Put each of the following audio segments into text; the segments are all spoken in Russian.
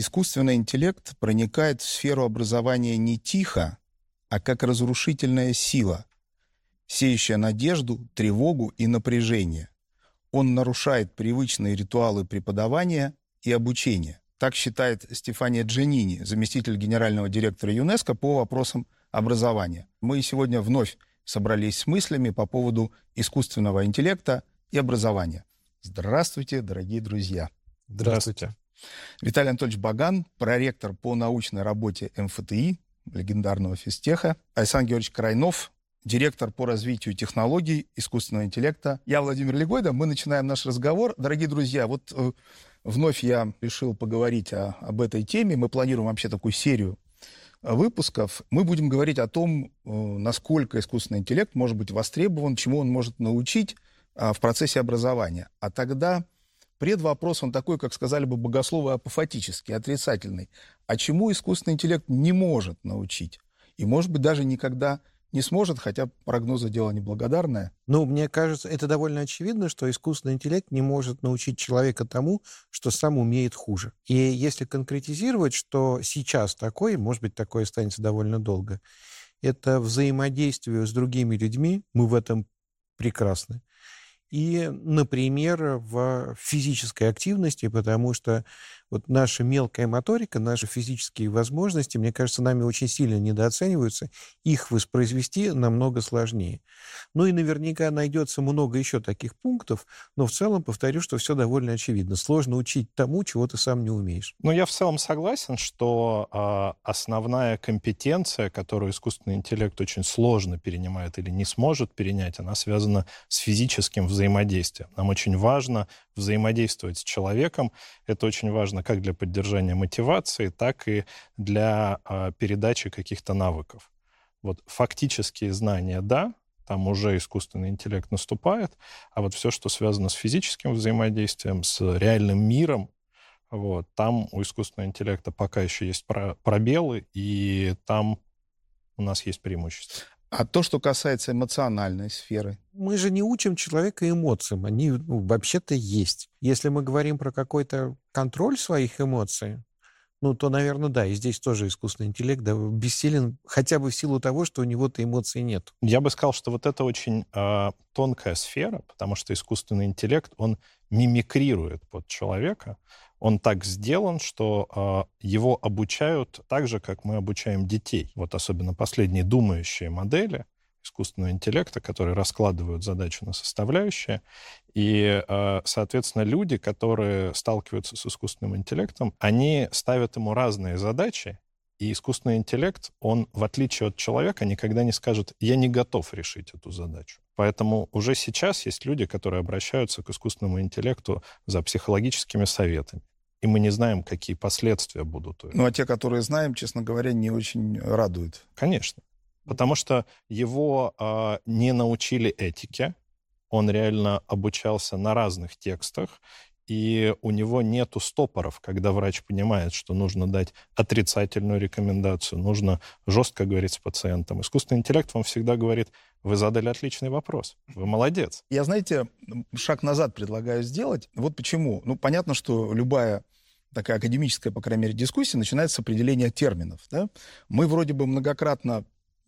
Искусственный интеллект проникает в сферу образования не тихо, а как разрушительная сила, сеющая надежду, тревогу и напряжение. Он нарушает привычные ритуалы преподавания и обучения. Так считает Стефания Джанини, заместитель генерального директора ЮНЕСКО по вопросам образования. Мы сегодня вновь собрались с мыслями по поводу искусственного интеллекта и образования. Здравствуйте, дорогие друзья. Здравствуйте. Виталий Анатольевич Баган, проректор по научной работе МФТИ, легендарного физтеха. Александр Георгиевич Крайнов, директор по развитию технологий искусственного интеллекта. Я Владимир Легойда. Мы начинаем наш разговор. Дорогие друзья, вот вновь я решил поговорить об этой теме. Мы планируем вообще такую серию выпусков. Мы будем говорить о том, насколько искусственный интеллект может быть востребован, чему он может научить в процессе образования. А тогда предвопрос, он такой, как сказали бы богословы, апофатический, отрицательный. А чему искусственный интеллект не может научить? И, может быть, даже никогда не сможет, хотя прогнозы дело неблагодарное. Мне кажется, это довольно очевидно, что искусственный интеллект не может научить человека тому, что сам умеет хуже. И если конкретизировать, что сейчас такое, может быть, такое останется довольно долго, это взаимодействие с другими людьми, мы в этом прекрасны. И, например, в физической активности, потому что вот наша мелкая моторика, наши физические возможности, мне кажется, нами очень сильно недооцениваются. Их воспроизвести намного сложнее. И наверняка найдется много еще таких пунктов, но в целом повторю, что все довольно очевидно. Сложно учить тому, чего ты сам не умеешь. Я в целом согласен, что основная компетенция, которую искусственный интеллект очень сложно перенимает или не сможет перенять, она связана с физическим взаимодействием. Нам очень важно взаимодействовать с человеком. Это очень важно как для поддержания мотивации, так и для передачи каких-то навыков. Фактические знания, да, там уже искусственный интеллект наступает, а все, что связано с физическим взаимодействием, с реальным миром, там у искусственного интеллекта пока еще есть пробелы, и там у нас есть преимущество. А то, что касается эмоциональной сферы? Мы же не учим человека эмоциям, они вообще-то есть. Если мы говорим про какой-то контроль своих эмоций, то, наверное, да, и здесь тоже искусственный интеллект бессилен хотя бы в силу того, что у него-то эмоций нет. Я бы сказал, что это очень тонкая сфера, потому что искусственный интеллект, он мимикрирует под человека. Он так сделан, что его обучают так же, как мы обучаем детей. Особенно последние думающие модели искусственного интеллекта, которые раскладывают задачу на составляющие. И, соответственно, люди, которые сталкиваются с искусственным интеллектом, они ставят ему разные задачи, и искусственный интеллект, он, в отличие от человека, никогда не скажет: «Я не готов решить эту задачу». Поэтому уже сейчас есть люди, которые обращаются к искусственному интеллекту за психологическими советами. И мы не знаем, какие последствия будут. А те, которые знаем, честно говоря, не очень радуют. Конечно. Потому что его не научили этике. Он реально обучался на разных текстах. И у него нету стопоров, когда врач понимает, что нужно дать отрицательную рекомендацию, нужно жестко говорить с пациентом. Искусственный интеллект вам всегда говорит: вы задали отличный вопрос, вы молодец. Я, шаг назад предлагаю сделать. Почему. Понятно, что любая такая академическая, по крайней мере, дискуссия начинается с определения терминов. Да? Мы вроде бы многократно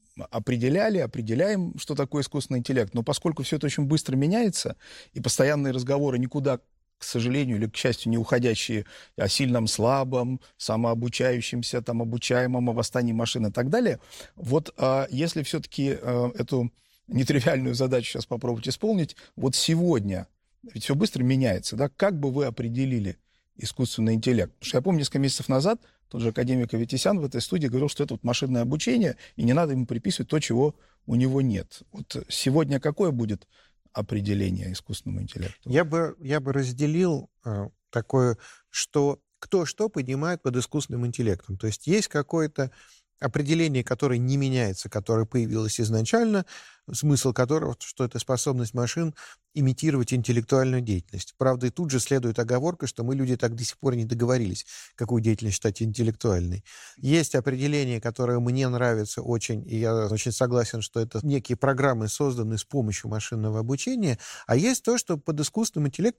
определяем, что такое искусственный интеллект, но поскольку все это очень быстро меняется, и постоянные разговоры никуда, к сожалению или к счастью, не уходящие о сильном, слабом, самообучающемся, обучаемом, о восстании машин и так далее, если все-таки эту нетривиальную задачу сейчас попробовать исполнить, сегодня, ведь все быстро меняется, да, как бы вы определили искусственный интеллект? Потому что я помню, несколько месяцев назад тот же академик Аветисян в этой студии говорил, что это машинное обучение, и не надо ему приписывать то, чего у него нет. Сегодня какое будет определение искусственному интеллекту? Я бы разделил такое, что кто что понимает под искусственным интеллектом. То есть какое-то определение, которое не меняется, которое появилось изначально, смысл которого, что это способность машин имитировать интеллектуальную деятельность. Правда, и тут же следует оговорка, что мы, люди, так до сих пор не договорились, какую деятельность считать интеллектуальной. Есть определение, которое мне нравится очень, и я очень согласен, что это некие программы, созданные с помощью машинного обучения, а есть то, что под искусственным интеллектом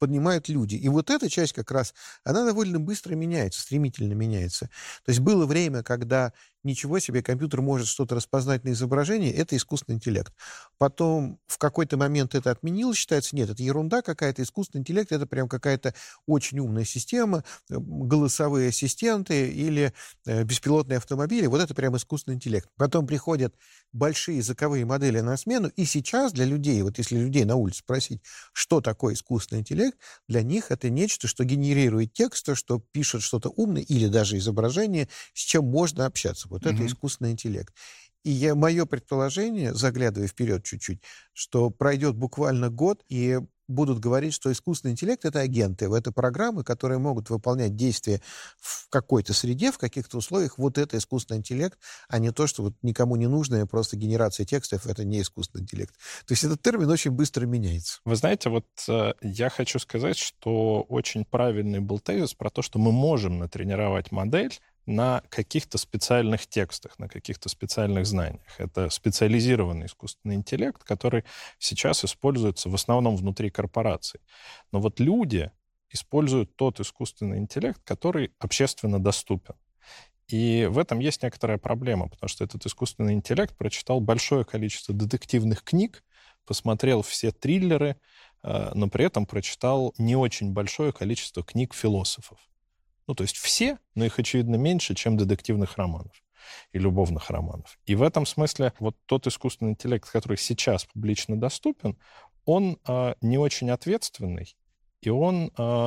поднимают люди. И вот эта часть как раз, она довольно быстро меняется, стремительно меняется. То есть было время, когда ничего себе, компьютер может что-то распознать на изображении, это искусственный интеллект. Потом в какой-то момент это отменилось, считается, нет, это ерунда какая-то, искусственный интеллект — это прям какая-то очень умная система, голосовые ассистенты или беспилотные автомобили, вот это прям искусственный интеллект. Потом приходят большие языковые модели на смену, и сейчас для людей, вот если людей на улице спросить, что такое искусственный интеллект, для них это нечто, что генерирует тексты, что пишет что-то умное или даже изображение, с чем можно общаться. Вот это искусственный интеллект. И мое предположение, заглядывая вперед чуть-чуть, что пройдет буквально год, и будут говорить, что искусственный интеллект — это агенты, это программы, которые могут выполнять действия в какой-то среде, в каких-то условиях. Вот это искусственный интеллект, а не то, что вот никому не нужная просто генерация текстов — это не искусственный интеллект. То есть этот термин очень быстро меняется. Вы знаете, вот я хочу сказать, что очень правильный был тезис про то, что мы можем натренировать модель на каких-то специальных текстах, на каких-то специальных знаниях. Это специализированный искусственный интеллект, который сейчас используется в основном внутри корпораций. Но вот люди используют тот искусственный интеллект, который общественно доступен. И в этом есть некоторая проблема, потому что этот искусственный интеллект прочитал большое количество детективных книг, посмотрел все триллеры, но при этом прочитал не очень большое количество книг философов. Ну, то есть все, но их, очевидно, меньше, чем детективных романов и любовных романов. И в этом смысле вот тот искусственный интеллект, который сейчас публично доступен, он не очень ответственный, и он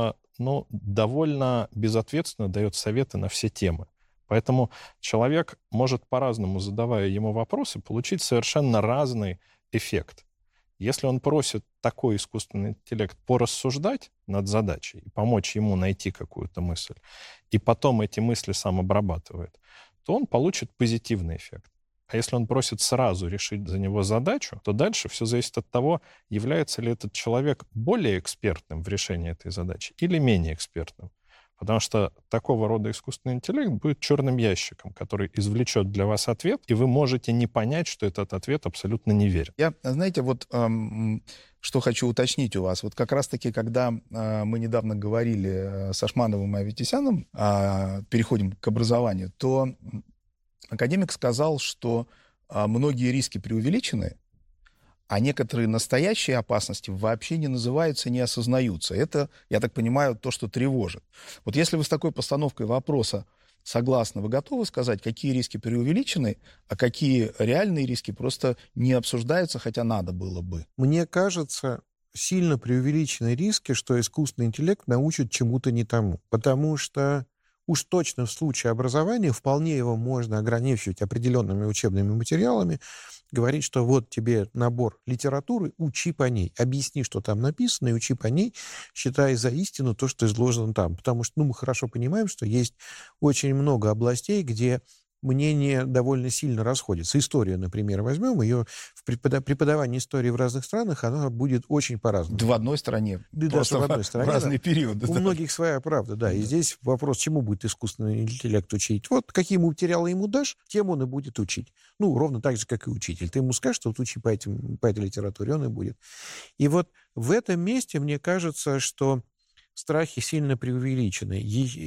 довольно безответственно дает советы на все темы. Поэтому человек может по-разному, задавая ему вопросы, получить совершенно разный эффект. Если он просит такой искусственный интеллект порассуждать над задачей и помочь ему найти какую-то мысль, и потом эти мысли сам обрабатывает, то он получит позитивный эффект. А если он просит сразу решить за него задачу, то дальше все зависит от того, является ли этот человек более экспертным в решении этой задачи или менее экспертным. Потому что такого рода искусственный интеллект будет черным ящиком, который извлечет для вас ответ, и вы можете не понять, что этот ответ абсолютно неверен. Я, знаете, вот что хочу уточнить у вас. Вот как раз-таки, когда мы недавно говорили с Ашмановым и Аветисяном, переходим к образованию, то академик сказал, что многие риски преувеличены, а некоторые настоящие опасности вообще не называются, не осознаются. Это, я так понимаю, то, что тревожит. Вот если вы с такой постановкой вопроса согласны, вы готовы сказать, какие риски преувеличены, а какие реальные риски просто не обсуждаются, хотя надо было бы? Мне кажется, сильно преувеличены риски, что искусственный интеллект научит чему-то не тому. Потому что уж точно в случае образования вполне его можно ограничивать определенными учебными материалами, говорить, что вот тебе набор литературы, учи по ней, объясни, что там написано, и учи по ней, считая за истину то, что изложено там. Потому что мы хорошо понимаем, что есть очень много областей, где мнения довольно сильно расходятся. Историю, например, возьмем, ее в преподавании истории в разных странах, она будет очень по-разному. Да в одной стране. Да, даже в одной стране. В разные периоды. У многих своя правда, да. И здесь вопрос, чему будет искусственный интеллект учить. Вот какие материалы ему дашь, тем он и будет учить. Ну, ровно так же, как и учитель. Ты ему скажешь, что вот учи по этой литературе, он и будет. И вот в этом месте, мне кажется, что страхи сильно преувеличены.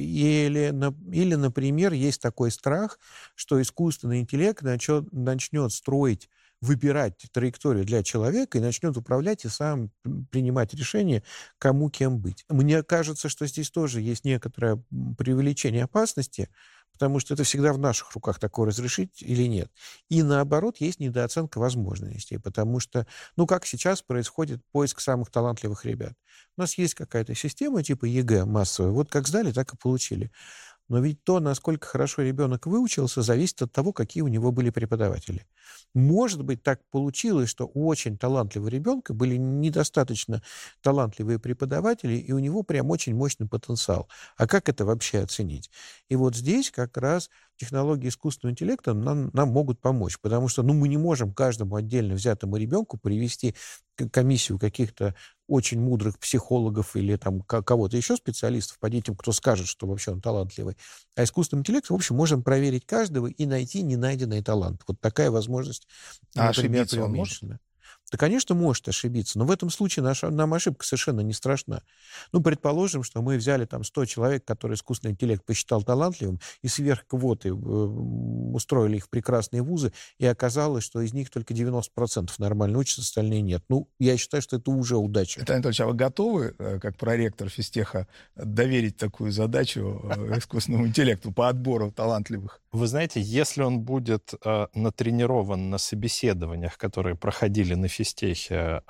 Или, например, есть такой страх, что искусственный интеллект начнет строить, выбирать траекторию для человека и начнет управлять и сам принимать решение, кому кем быть. Мне кажется, что здесь тоже есть некоторое преувеличение опасности, потому что это всегда в наших руках такое разрешить или нет. И наоборот, есть недооценка возможностей, потому что, как сейчас происходит поиск самых талантливых ребят. У нас есть какая-то система типа ЕГЭ массовая, вот как сдали, так и получили. Но ведь то, насколько хорошо ребенок выучился, зависит от того, какие у него были преподаватели. Может быть, так получилось, что у очень талантливого ребенка были недостаточно талантливые преподаватели, и у него прям очень мощный потенциал. А как это вообще оценить? И вот здесь как раз технологии искусственного интеллекта нам могут помочь, потому что мы не можем каждому отдельно взятому ребенку привести комиссию каких-то очень мудрых психологов или там кого-то еще специалистов по детям, кто скажет, что вообще он талантливый. А искусственным интеллектом, в общем, можем проверить каждого и найти ненайденный талант. Вот такая возможность, например, ошибиться он может? Да, конечно, может ошибиться, но в этом случае нам ошибка совершенно не страшна. Ну, предположим, что мы взяли там 100 человек, которые искусственный интеллект посчитал талантливым, и сверх квоты устроили их в прекрасные вузы, и оказалось, что из них только 90% нормально учатся, остальные нет. Ну, я считаю, что это уже удача. Виталий Анатольевич, а вы готовы, как проректор физтеха, доверить такую задачу искусственному интеллекту по отбору талантливых? Вы знаете, если он будет натренирован на собеседованиях, которые проходили на физтехе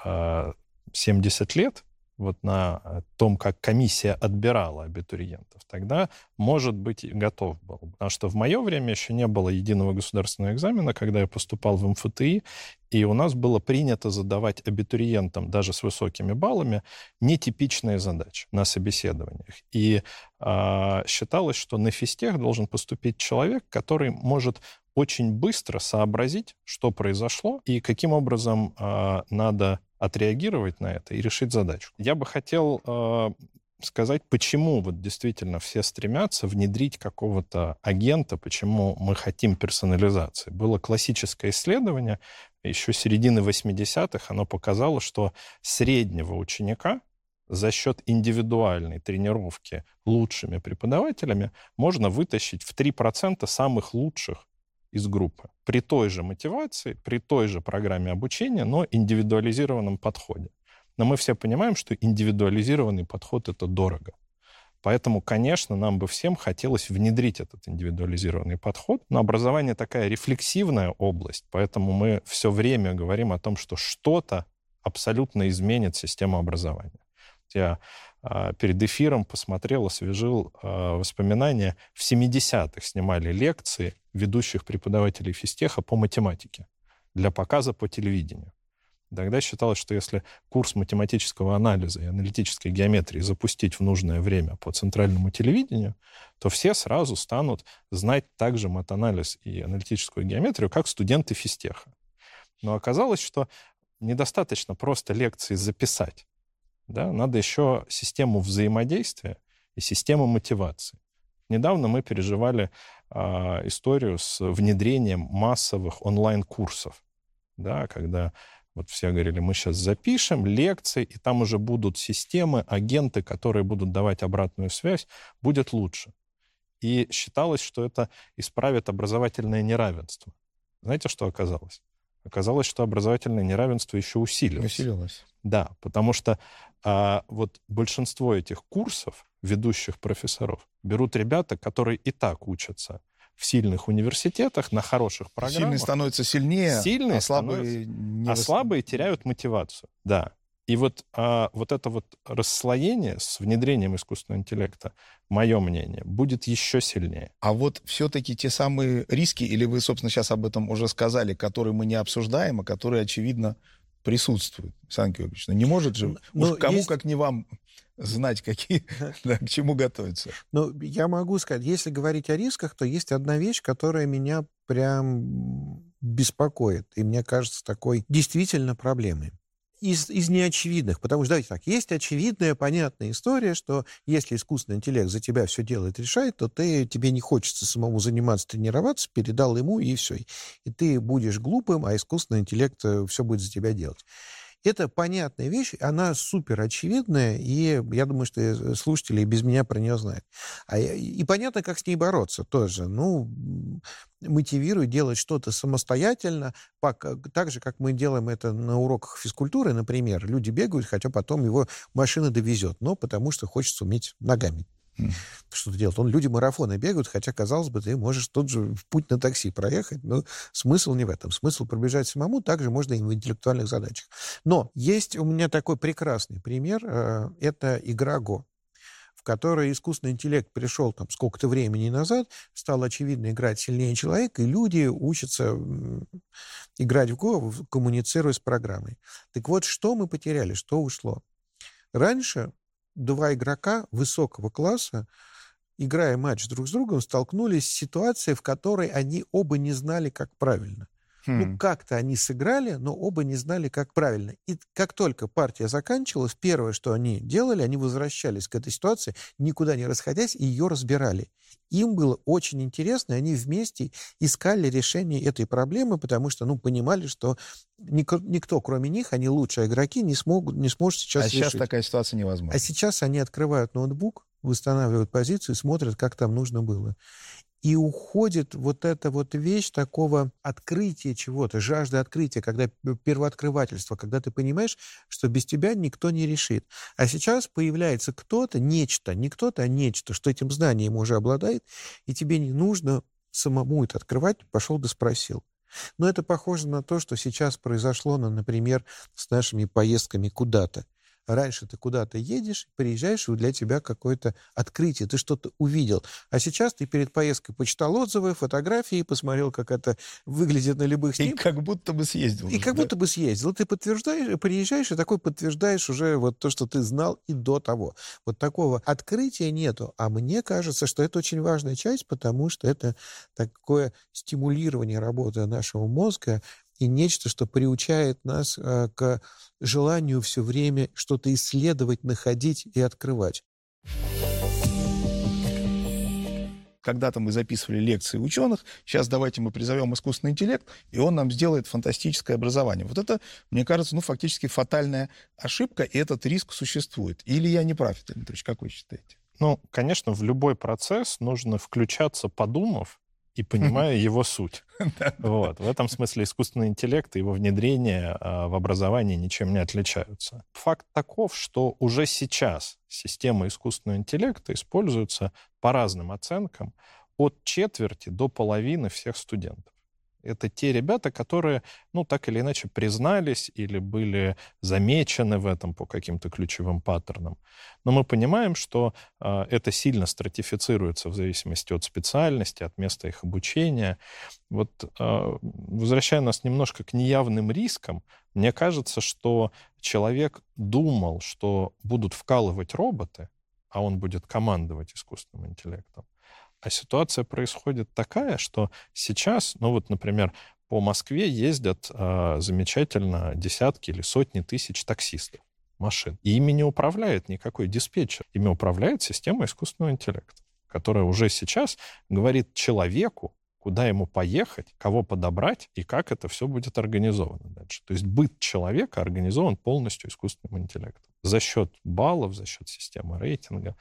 70 лет, вот на том, как комиссия отбирала абитуриентов, тогда, может быть, и готов был. Потому что в мое время еще не было единого государственного экзамена, когда я поступал в МФТИ, и у нас было принято задавать абитуриентам, даже с высокими баллами, нетипичные задачи на собеседованиях. И считалось, что на физтех должен поступить человек, который может очень быстро сообразить, что произошло, и каким образом надо отреагировать на это и решить задачу. Я бы хотел сказать, почему вот действительно все стремятся внедрить какого-то агента, почему мы хотим персонализации. Было классическое исследование, еще середины 80-х, оно показало, что среднего ученика за счет индивидуальной тренировки лучшими преподавателями можно вытащить в 3% самых лучших из группы. При той же мотивации, при той же программе обучения, но индивидуализированном подходе. Но мы все понимаем, что индивидуализированный подход — это дорого. Поэтому, конечно, нам бы всем хотелось внедрить этот индивидуализированный подход. Но образование такая рефлексивная область, поэтому мы все время говорим о том, что что-то абсолютно изменит систему образования. Я перед эфиром посмотрел, освежил воспоминания. В 70-х снимали лекции ведущих преподавателей физтеха по математике для показа по телевидению. Тогда считалось, что если курс математического анализа и аналитической геометрии запустить в нужное время по центральному телевидению, то все сразу станут знать также матанализ и аналитическую геометрию, как студенты физтеха. Но оказалось, что недостаточно просто лекции записать. Да? Надо еще систему взаимодействия и систему мотивации. Недавно мы переживали историю с внедрением массовых онлайн-курсов, да, когда вот все говорили, мы сейчас запишем лекции, и там уже будут системы, агенты, которые будут давать обратную связь, будет лучше. И считалось, что это исправит образовательное неравенство. Знаете, что оказалось? Оказалось, что образовательное неравенство еще усилилось. Усилилось. Да, потому что вот большинство этих курсов ведущих профессоров берут ребята, которые и так учатся в сильных университетах, на хороших программах. Сильные становятся сильнее, Сильные а слабые слабые теряют мотивацию. Да. И вот это вот расслоение с внедрением искусственного интеллекта, мое мнение, будет еще сильнее. А вот все-таки те самые риски, или вы, собственно, сейчас об этом уже сказали, которые мы не обсуждаем, а которые, очевидно, присутствуют, Александр Георгиевич. Но не может же, уж кому, как не вам, знать, какие, да, к чему готовиться. Ну, я могу сказать, если говорить о рисках, то есть одна вещь, которая меня прям беспокоит, и мне кажется такой действительно проблемой. Из неочевидных, потому что, давайте так, есть очевидная, понятная история, что если искусственный интеллект за тебя все делает, решает, то тебе не хочется самому заниматься, тренироваться, передал ему, и все. И ты будешь глупым, а искусственный интеллект все будет за тебя делать. Это понятная вещь, она супер очевидная, и я думаю, что слушатели без меня про нее знают. И понятно, как с ней бороться тоже. Ну, мотивирует делать что-то самостоятельно, так же, как мы делаем это на уроках физкультуры, например. Люди бегают, хотя потом его машина довезет, но потому что хочется уметь ногами что-то делать. Люди марафоны бегают, хотя, казалось бы, ты можешь тот же в путь на такси проехать, но смысл не в этом. Смысл пробежать самому, также можно и в интеллектуальных задачах. Но есть у меня такой прекрасный пример. Это игра Го, в которой искусственный интеллект пришел там сколько-то времени назад, стало очевидно играть сильнее человека, и люди учатся играть в Го, коммуницируя с программой. Так вот, что мы потеряли, что ушло? Раньше два игрока высокого класса, играя матч друг с другом, столкнулись с ситуацией, в которой они оба не знали, как правильно. Ну, как-то они сыграли, но оба не знали, как правильно. И как только партия заканчивалась, первое, что они делали, они возвращались к этой ситуации, никуда не расходясь, и ее разбирали. Им было очень интересно, и они вместе искали решение этой проблемы, потому что, понимали, что никто, кроме них, они лучшие игроки, не сможет сейчас решить. А сейчас такая ситуация невозможна. А сейчас они открывают ноутбук, восстанавливают позицию и смотрят, как там нужно было. И уходит вот эта вот вещь такого открытия чего-то, жажды открытия, когда первооткрывательство, когда ты понимаешь, что без тебя никто не решит. А сейчас появляется кто-то, нечто, не кто-то, а нечто, что этим знанием уже обладает, и тебе не нужно самому это открывать, пошел да спросил. Но это похоже на то, что сейчас произошло, например, с нашими поездками куда-то. Раньше ты куда-то едешь, приезжаешь, и для тебя какое-то открытие, ты что-то увидел. А сейчас ты перед поездкой почитал отзывы, фотографии, посмотрел, как это выглядит на любых снимках. И как будто бы съездил. И как будто бы съездил. Ты подтверждаешь, приезжаешь, и такой подтверждаешь уже вот то, что ты знал и до того. Вот такого открытия нету. А мне кажется, что это очень важная часть, потому что это такое стимулирование работы нашего мозга, и нечто, что приучает нас к желанию все время что-то исследовать, находить и открывать. Когда-то мы записывали лекции ученых, сейчас давайте мы призовем искусственный интеллект, и он нам сделает фантастическое образование. Вот это, мне кажется, фактически фатальная ошибка, и этот риск существует. Или я не прав, Виталий Дмитриевич, как вы считаете? Конечно, в любой процесс нужно включаться, подумав, и понимая его суть. Вот. В этом смысле искусственный интеллект и его внедрение в образование ничем не отличаются. Факт таков, что уже сейчас система искусственного интеллекта используется по разным оценкам от четверти до половины всех студентов. Это те ребята, которые, так или иначе признались или были замечены в этом по каким-то ключевым паттернам. Но мы понимаем, что это сильно стратифицируется в зависимости от специальности, от места их обучения. Возвращая нас немножко к неявным рискам, мне кажется, что человек думал, что будут вкалывать роботы, а он будет командовать искусственным интеллектом. А ситуация происходит такая, что сейчас, например, по Москве ездят замечательно десятки или сотни тысяч таксистов, машин. И ими не управляет никакой диспетчер. Ими управляет система искусственного интеллекта, которая уже сейчас говорит человеку, куда ему поехать, кого подобрать и как это все будет организовано дальше. То есть быт человека организован полностью искусственным интеллектом. За счет баллов, за счет системы рейтинга.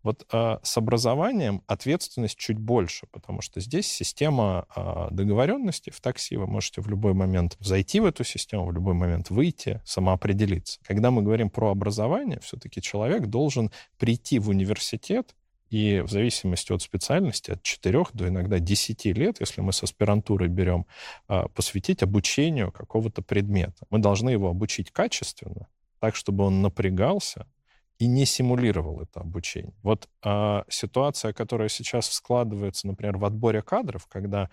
С образованием ответственность чуть больше, потому что здесь система договоренности в такси. Вы можете в любой момент зайти в эту систему, в любой момент выйти, самоопределиться. Когда мы говорим про образование, все-таки человек должен прийти в университет, и в зависимости от специальности, от 4 до иногда 10 лет, если мы с аспирантурой берем, посвятить обучению какого-то предмета. Мы должны его обучить качественно, так, чтобы он напрягался и не симулировал это обучение. Ситуация, которая сейчас складывается, например, в отборе кадров, когда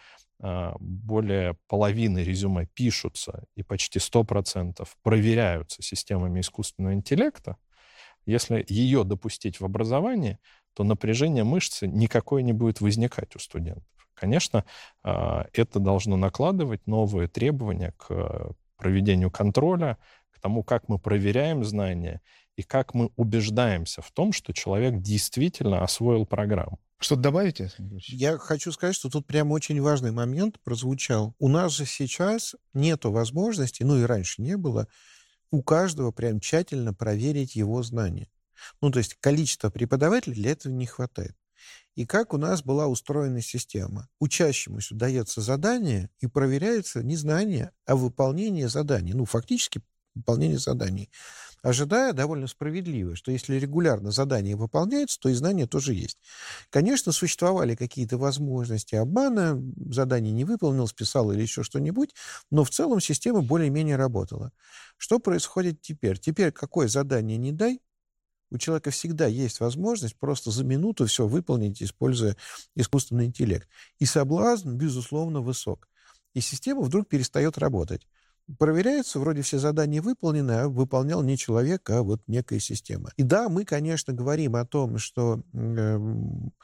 более половины резюме пишутся и почти 100% проверяются системами искусственного интеллекта, если ее допустить в образовании, то напряжение мышцы никакое не будет возникать у студентов. Конечно, это должно накладывать новые требования к проведению контроля, к тому, как мы проверяем знания и как мы убеждаемся в том, что человек действительно освоил программу. Что-то добавите? Я хочу сказать, что тут прям очень важный момент прозвучал. У нас же сейчас нету возможности, и раньше не было, у каждого прям тщательно проверить его знания. То есть количество преподавателей для этого не хватает. И как у нас была устроена система? Учащемуся дается задание и проверяется не знание, а выполнение заданий. Фактически выполнение заданий. Ожидая довольно справедливо, что если регулярно задание выполняется, то и знания тоже есть. Конечно, существовали какие-то возможности обмана, задание не выполнил, списал или еще что-нибудь, но в целом система более-менее работала. Что происходит теперь? Теперь какое задание не дай, у человека всегда есть возможность просто за минуту все выполнить, используя искусственный интеллект. И соблазн, безусловно, высок. И система вдруг перестает работать. Проверяется, вроде все задания выполнены, а выполнял не человек, а некая система. И да, мы, конечно, говорим о том, что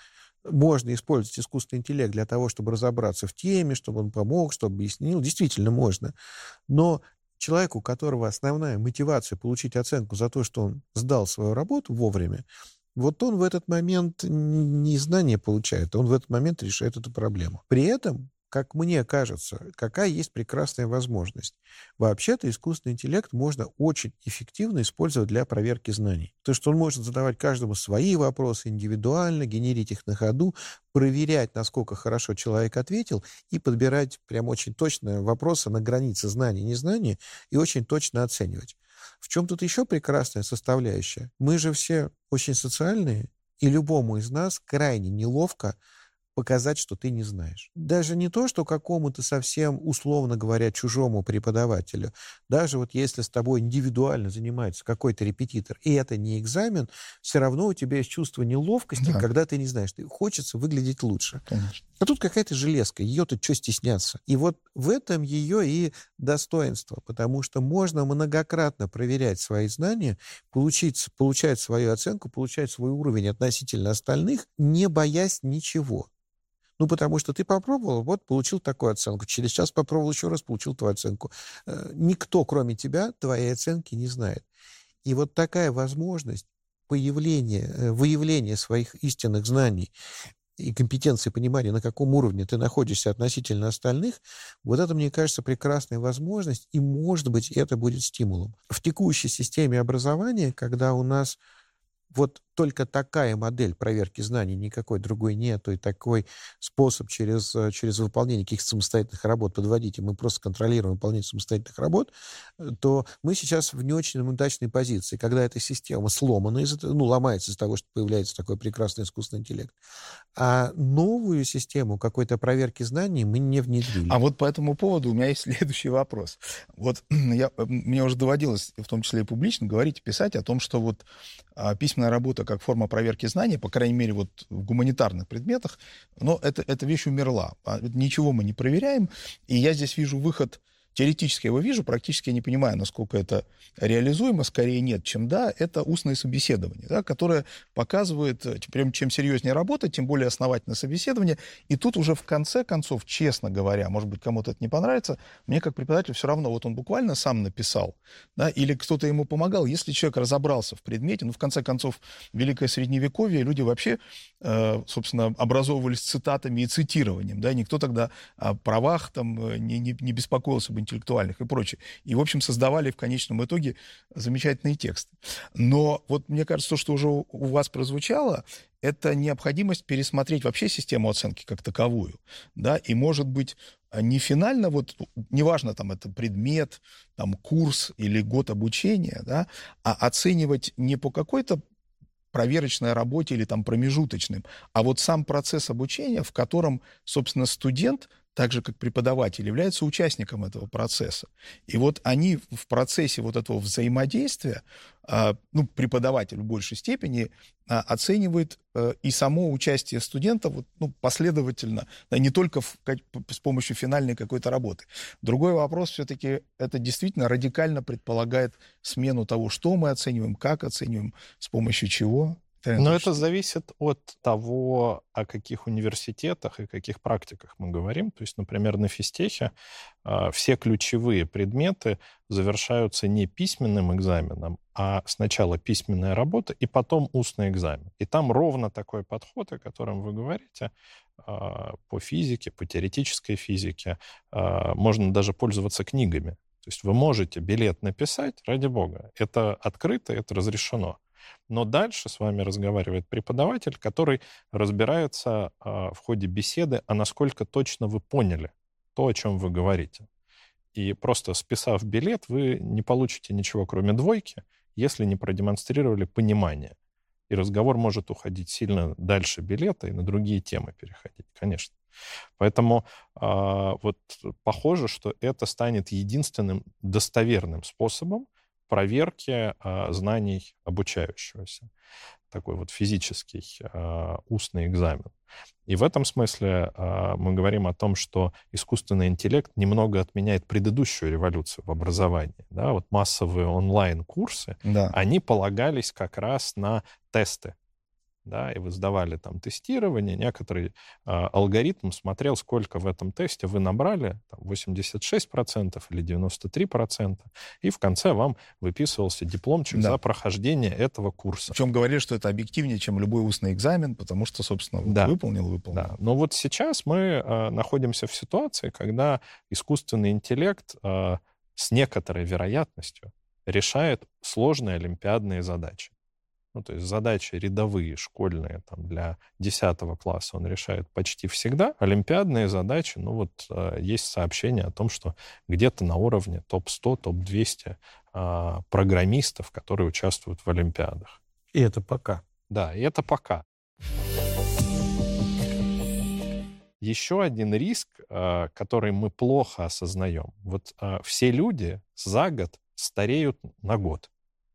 можно использовать искусственный интеллект для того, чтобы разобраться в теме, чтобы он помог, чтобы объяснил. Действительно можно. Но человеку, у которого основная мотивация получить оценку за то, что он сдал свою работу вовремя, вот он в этот момент не знания получает, он в этот момент решает эту проблему. При этом, как мне кажется, какая есть прекрасная возможность. Вообще-то искусственный интеллект можно очень эффективно использовать для проверки знаний. То, что он может задавать каждому свои вопросы индивидуально, генерить их на ходу, проверять, насколько хорошо человек ответил, и подбирать прям очень точно вопросы на границе знаний и незнания, и очень точно оценивать. В чем тут еще прекрасная составляющая? Мы же все очень социальные, и любому из нас крайне неловко показать, что ты не знаешь. Даже не то, что какому-то совсем, условно говоря, чужому преподавателю. Даже вот если с тобой индивидуально занимается какой-то репетитор, и это не экзамен, все равно у тебя есть чувство неловкости, Да. когда ты не знаешь. Ты хочется выглядеть лучше. Конечно. А тут какая-то железка, ее-то что стесняться? И вот в этом ее и достоинство, потому что можно многократно проверять свои знания, получать свою оценку, получать свой уровень относительно остальных, не боясь ничего. Ну, потому что ты попробовал, вот, получил такую оценку. Через час попробовал еще раз, получил твою оценку. Никто, кроме тебя, твоей оценки не знает. И вот такая возможность выявления своих истинных знаний и компетенции, понимания, на каком уровне ты находишься относительно остальных, вот это, мне кажется, прекрасная возможность, и, может быть, это будет стимулом. В текущей системе образования, когда у нас вот только такая модель проверки знаний, никакой другой нету, и такой способ через выполнение каких-то самостоятельных работ подводить, и мы просто контролируем выполнение самостоятельных работ, то мы сейчас в не очень удачной позиции, когда эта система сломана, ломается из-за того, что появляется такой прекрасный искусственный интеллект. А новую систему какой-то проверки знаний мы не внедрили. А вот по этому поводу у меня есть следующий вопрос. Вот мне уже доводилось, в том числе и публично, говорить и писать о том, что вот письменная работа как форма проверки знаний, по крайней мере, вот в гуманитарных предметах, но эта вещь умерла. Ничего мы не проверяем, и я здесь вижу выход. Теоретически я его вижу, практически я не понимаю, насколько это реализуемо, скорее нет, чем да, это устное собеседование, да, которое показывает, чем серьезнее работать, тем более основательное собеседование, и тут уже в конце концов, честно говоря, может быть, кому-то это не понравится, мне как преподавателю все равно, вот он буквально сам написал, да, или кто-то ему помогал, если человек разобрался в предмете, в конце концов, Великое Средневековье, люди вообще, собственно, образовывались цитатами и цитированием, да, никто тогда о правах там не беспокоился бы интеллектуальных и прочее. И, в общем, создавали в конечном итоге замечательные тексты. Но вот мне кажется, то, что уже у вас прозвучало, это необходимость пересмотреть вообще систему оценки как таковую. Да? И, может быть, не финально, вот, неважно, там, это предмет, там, курс или год обучения, да, а оценивать не по какой-то проверочной работе или там промежуточным, а вот сам процесс обучения, в котором, собственно, студент, так же, как преподаватель, является участником этого процесса. И вот они в процессе вот этого взаимодействия, преподаватель в большей степени оценивает и само участие студента последовательно, да, не только с помощью финальной какой-то работы. Другой вопрос все-таки, это действительно радикально предполагает смену того, что мы оцениваем, как оцениваем, с помощью чего. Но это зависит от того, о каких университетах и каких практиках мы говорим. То есть, например, на физтехе все ключевые предметы завершаются не письменным экзаменом, а сначала письменная работа и потом устный экзамен. И там ровно такой подход, о котором вы говорите, по физике, по теоретической физике. Можно даже пользоваться книгами. То есть вы можете билет написать, ради бога. Это открыто, это разрешено. Но дальше с вами разговаривает преподаватель, который разбирается в ходе беседы, а насколько точно вы поняли то, о чем вы говорите. И просто списав билет, вы не получите ничего, кроме двойки, если не продемонстрировали понимание. И разговор может уходить сильно дальше билета и на другие темы переходить, конечно. Поэтому вот похоже, что это станет единственным достоверным способом проверки знаний обучающегося. Такой вот физический устный экзамен. И в этом смысле мы говорим о том, что искусственный интеллект немного отменяет предыдущую революцию в образовании. Да? Вот массовые онлайн-курсы, Да. они полагались как раз на тесты. да, и вы сдавали там тестирование, некоторый алгоритм смотрел, сколько в этом тесте вы набрали, там, 86% или 93%, и в конце вам выписывался дипломчик Да. за прохождение этого курса. Причем говорили, что это объективнее, чем любой устный экзамен, потому что, собственно, Да. выполнил. Да. Но вот сейчас мы находимся в ситуации, когда искусственный интеллект с некоторой вероятностью решает сложные олимпиадные задачи. Ну, то есть задачи рядовые, школьные, там, для 10 класса он решает почти всегда. Олимпиадные задачи, ну, вот есть сообщение о том, что где-то на уровне топ-100, топ-200 программистов, которые участвуют в олимпиадах. И это пока. Да, и это пока. Еще один риск, который мы плохо осознаем. Вот все люди за год стареют на год.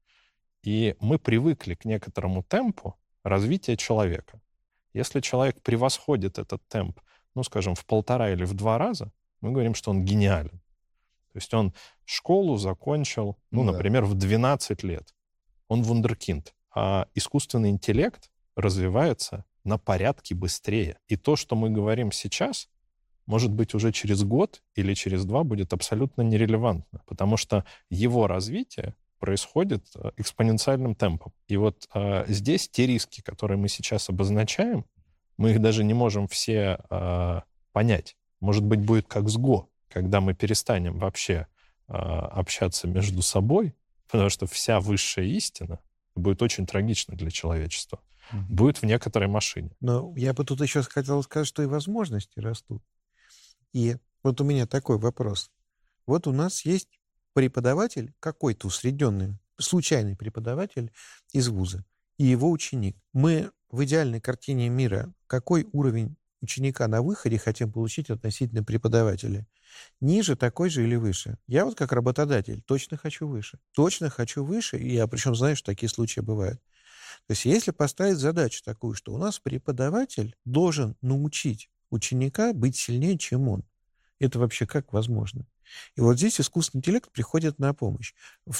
И мы привыкли к некоторому темпу развития человека. Если человек превосходит этот темп, ну, скажем, в 1,5 или в 2 раза, мы говорим, что он гениален. То есть он школу закончил, ну, например, в 12 лет. Он вундеркинд. А искусственный интеллект развивается на порядке быстрее. И то, что мы говорим сейчас, может быть, уже через год или через 2 будет абсолютно нерелевантно, потому что его развитие происходит экспоненциальным темпом. И вот здесь те риски, которые мы сейчас обозначаем, мы их даже не можем все понять. Может быть, будет как с Го, когда мы перестанем вообще общаться между собой, потому что вся высшая истина будет очень трагично для человечества. Будет в некоторой машине. Но я бы тут еще хотел сказать, что и возможности растут. И вот у меня такой вопрос. Вот у нас есть преподаватель, какой-то усредненный, случайный преподаватель из вуза, и его ученик. Мы в идеальной картине мира какой уровень ученика на выходе хотим получить относительно преподавателя? Ниже, такой же или выше? Я вот как работодатель точно хочу выше. Точно хочу выше, и я причем знаю, что такие случаи бывают. То есть если поставить задачу такую, что у нас преподаватель должен научить ученика быть сильнее, чем он, это вообще как возможно? И вот здесь искусственный интеллект приходит на помощь.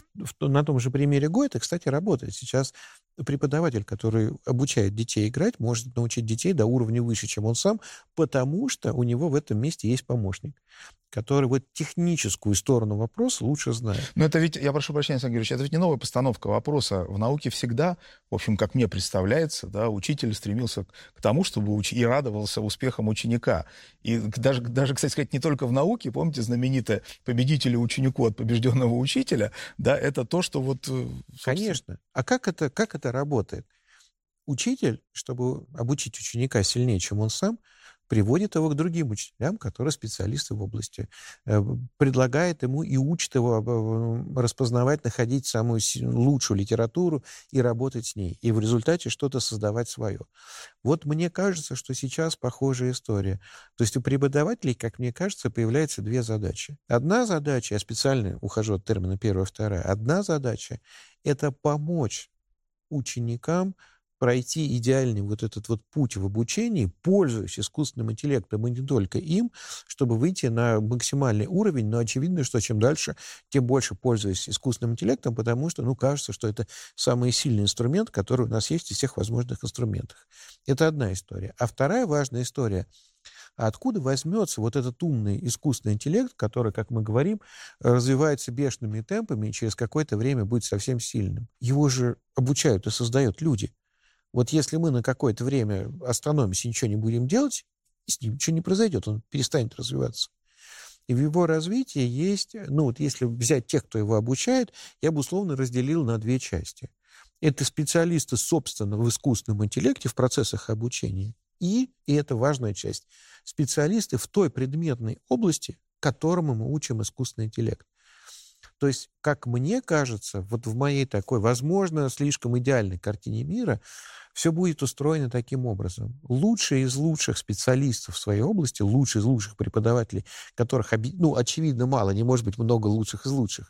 На том же примере Го это, кстати, работает. Сейчас преподаватель, который обучает детей играть, может научить детей до уровня выше, чем он сам, потому что у него в этом месте есть помощник, который вот техническую сторону вопроса лучше знает. Но это ведь, я прошу прощения, Александр Георгиевич, это ведь не новая постановка вопроса. В науке всегда, в общем, как мне представляется, да, учитель стремился к тому, чтобы и радовался успехам ученика. И даже, кстати сказать, не только в науке, помните, знаменитое «победителю ученику от побежденного учителя», да, это то, что вот... Собственно... Конечно. А как это работает? Учитель, чтобы обучить ученика сильнее, чем он сам, приводит его к другим учителям, которые специалисты в области, предлагает ему и учит его распознавать, находить самую лучшую литературу и работать с ней, и в результате что-то создавать свое. Вот мне кажется, что сейчас похожая история. То есть у преподавателей, как мне кажется, появляются 2 задачи. Одна задача, я специально ухожу от термина первая, вторая, одна задача — это помочь ученикам пройти идеальный вот этот вот путь в обучении, пользуясь искусственным интеллектом и не только им, чтобы выйти на максимальный уровень. Но очевидно, что чем дальше, тем больше пользуюсь искусственным интеллектом, потому что, кажется, что это самый сильный инструмент, который у нас есть из всех возможных инструментов. Это одна история. А вторая важная история — а откуда возьмется вот этот умный искусственный интеллект, который, как мы говорим, развивается бешеными темпами и через какое-то время будет совсем сильным? Его же обучают и создают люди. Вот если мы на какое-то время остановимся и ничего не будем делать, с ним ничего не произойдет, он перестанет развиваться. И в его развитии есть, вот если взять тех, кто его обучает, я бы условно разделил на 2 части. Это специалисты, собственно, в искусственном интеллекте, в процессах обучения, и это важная часть, специалисты в той предметной области, которому мы учим искусственный интеллект. То есть, как мне кажется, вот в моей такой, возможно, слишком идеальной картине мира все будет устроено таким образом. Лучшие из лучших специалистов в своей области, лучшие из лучших преподавателей, которых, очевидно, мало, не может быть много лучших из лучших,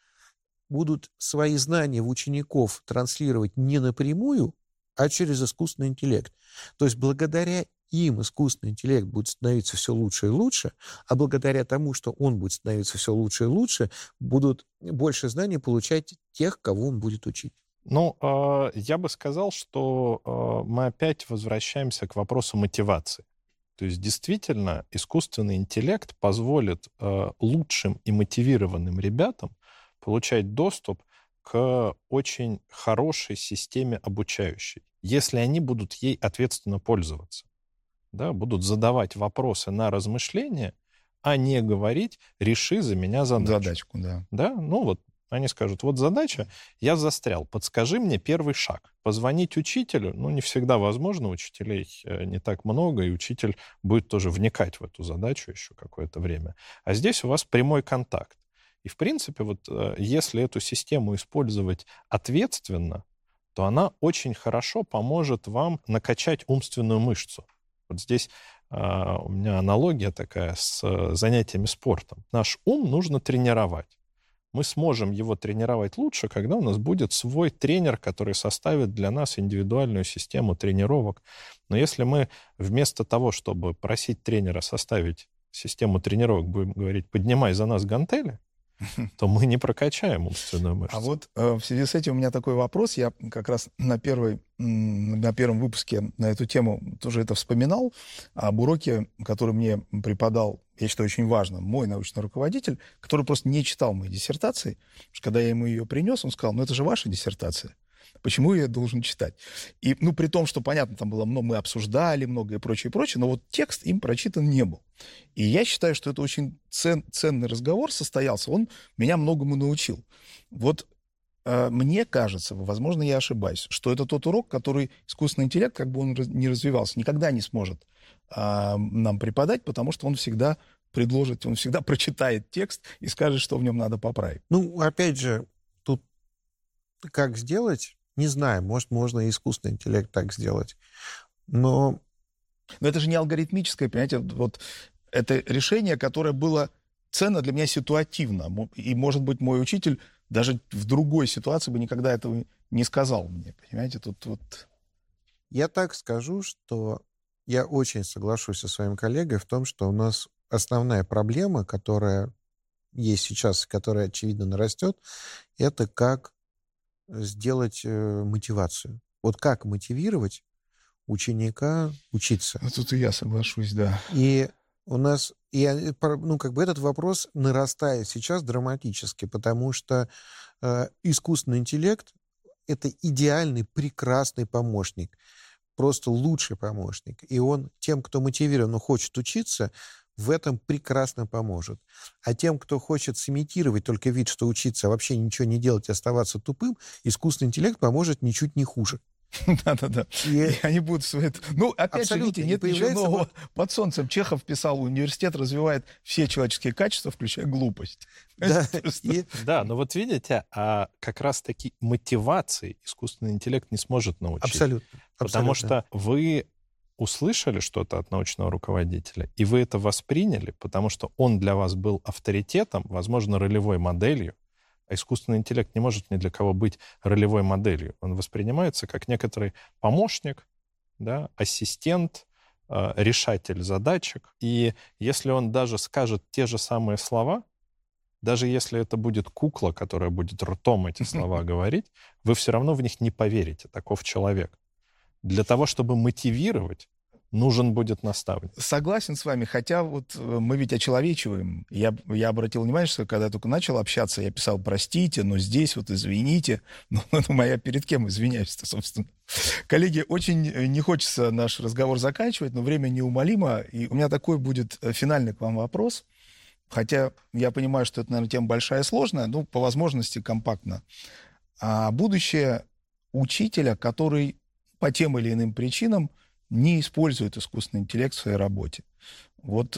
будут свои знания в учеников транслировать не напрямую, а через искусственный интеллект. То есть благодаря им искусственный интеллект будет становиться все лучше и лучше, а благодаря тому, что он будет становиться все лучше и лучше, будут больше знаний получать тех, кого он будет учить. Ну, я бы сказал, что мы опять возвращаемся к вопросу мотивации. То есть действительно искусственный интеллект позволит лучшим и мотивированным ребятам получать доступ к очень хорошей системе обучающей, если они будут ей ответственно пользоваться. Да, будут задавать вопросы на размышления, а не говорить «реши за меня задачу». Задачку, да. Да, ну вот они скажут, вот задача, я застрял, подскажи мне первый шаг. Позвонить учителю, ну, не всегда возможно, учителей не так много, и учитель будет тоже вникать в эту задачу еще какое-то время. А здесь у вас прямой контакт. И, в принципе, вот если эту систему использовать ответственно, то она очень хорошо поможет вам накачать умственную мышцу. Вот здесь у меня аналогия такая с занятиями спортом. Наш ум нужно тренировать. Мы сможем его тренировать лучше, когда у нас будет свой тренер, который составит для нас индивидуальную систему тренировок. Но если мы вместо того, чтобы просить тренера составить систему тренировок, будем говорить «поднимай за нас гантели», то мы не прокачаем умственную мышцу. А вот в связи с этим у меня такой вопрос. Я как раз на первом выпуске на эту тему тоже это вспоминал. Об уроке, который мне преподал, я считаю, очень важно, мой научный руководитель, который просто не читал мои диссертации. Потому что когда я ему ее принес, он сказал, ну это же ваша диссертация. Почему я должен читать? И, ну, при том, что, понятно, там было много, мы обсуждали многое и прочее, но вот текст им прочитан не был. И я считаю, что это очень ценный разговор состоялся, он меня многому научил. Вот мне кажется, возможно, я ошибаюсь, что это тот урок, который искусственный интеллект, как бы он не развивался, никогда не сможет нам преподать, потому что он всегда предложит, он всегда прочитает текст и скажет, что в нем надо поправить. Ну, опять же, тут как сделать, не знаю, может, можно и искусственный интеллект так сделать, но это же не алгоритмическое, понимаете, вот это решение, которое было ценно для меня ситуативно. И, может быть, мой учитель даже в другой ситуации бы никогда этого не сказал мне, понимаете, тут вот... Я так скажу, что я очень соглашусь со своим коллегой в том, что у нас основная проблема, которая есть сейчас, которая, очевидно, нарастет, это как сделать мотивацию. Вот как мотивировать ученика учиться. Ну, тут и я соглашусь, да. И у нас, ну, как бы этот вопрос нарастает сейчас драматически, потому что искусственный интеллект — это идеальный, прекрасный помощник, просто лучший помощник. И он тем, кто мотивирован, хочет учиться, в этом прекрасно поможет. А тем, кто хочет сымитировать только вид, что учиться, а вообще ничего не делать и оставаться тупым, искусственный интеллект поможет ничуть не хуже. Да-да-да. И они будут... Ну, опять же, видите, нет ничего нового под солнцем. Чехов писал, университет развивает все человеческие качества, включая глупость. Да, но вот видите, а как раз-таки мотивации искусственный интеллект не сможет научить. Абсолютно. Потому что вы услышали что-то от научного руководителя, и вы это восприняли, потому что он для вас был авторитетом, возможно, ролевой моделью. А искусственный интеллект не может ни для кого быть ролевой моделью. Он воспринимается как некоторый помощник, да, ассистент, решатель задачек. И если он даже скажет те же самые слова, даже если это будет кукла, которая будет ртом эти слова говорить, вы все равно в них не поверите. Таков человек. Для того, чтобы мотивировать, нужен будет наставник. Согласен с вами, хотя вот мы ведь очеловечиваем. Я обратил внимание, что когда я только начал общаться, я писал «простите», но здесь вот «извините». Ну, я перед кем извиняюсь-то, собственно? Коллеги, очень не хочется наш разговор заканчивать, но время неумолимо. И у меня такой будет финальный к вам вопрос. Хотя я понимаю, что это, наверное, тема большая и сложная, но по возможности компактно. А будущее учителя, который по тем или иным причинам не использует искусственный интеллект в своей работе. Вот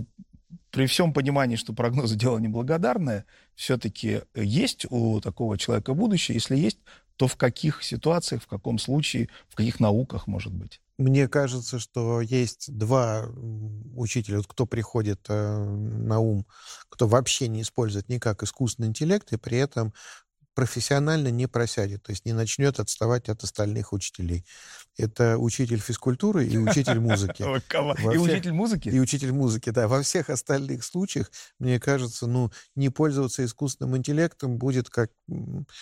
при всем понимании, что прогнозы дело неблагодарное, все-таки есть у такого человека будущее? Если есть, то в каких ситуациях, в каком случае, в каких науках, может быть? Мне кажется, что есть два учителя, вот кто приходит на ум, кто вообще не использует никак искусственный интеллект, и при этом профессионально не просядет, то есть не начнет отставать от остальных учителей. Это учитель физкультуры и учитель музыки. И учитель музыки? И учитель музыки, да. Во всех остальных случаях, мне кажется, не пользоваться искусственным интеллектом будет как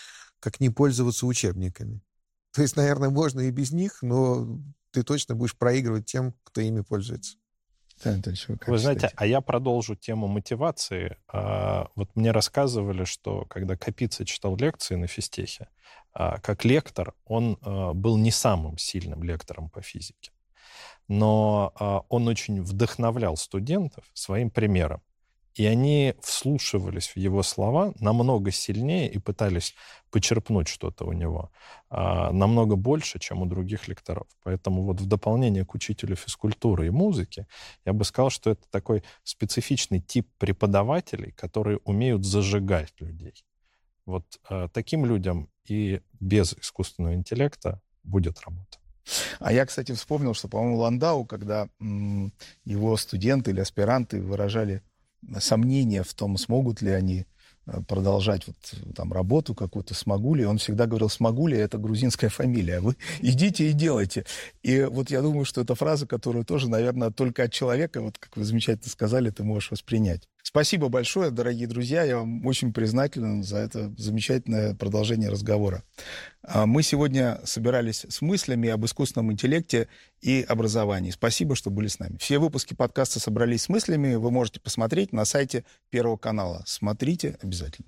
как не пользоваться учебниками. То есть, наверное, можно и без них, но ты точно будешь проигрывать тем, кто ими пользуется. Вы знаете, а я продолжу тему мотивации. Вот мне рассказывали, что когда Капица читал лекции на физтехе, как лектор, он был не самым сильным лектором по физике. Но он очень вдохновлял студентов своим примером. И они вслушивались в его слова намного сильнее и пытались почерпнуть что-то у него намного больше, чем у других лекторов. Поэтому вот в дополнение к учителю физкультуры и музыки я бы сказал, что это такой специфичный тип преподавателей, которые умеют зажигать людей. Вот таким людям и без искусственного интеллекта будет работа. А я, кстати, вспомнил, что, по-моему, Ландау, когда его студенты или аспиранты выражали сомнения в том, смогут ли они продолжать вот, там, работу какую-то, смогу ли. Он всегда говорил, смогу ли, это грузинская фамилия. Вы идите и делайте. И вот я думаю, что это фраза, которую тоже, наверное, только от человека, вот как вы замечательно сказали, ты можешь воспринять. Спасибо большое, дорогие друзья. Я вам очень признателен за это замечательное продолжение разговора. Мы сегодня собирались с мыслями об искусственном интеллекте и образовании. Спасибо, что были с нами. Все выпуски подкаста «Собрались с мыслями» вы можете посмотреть на сайте Первого канала. Смотрите обязательно.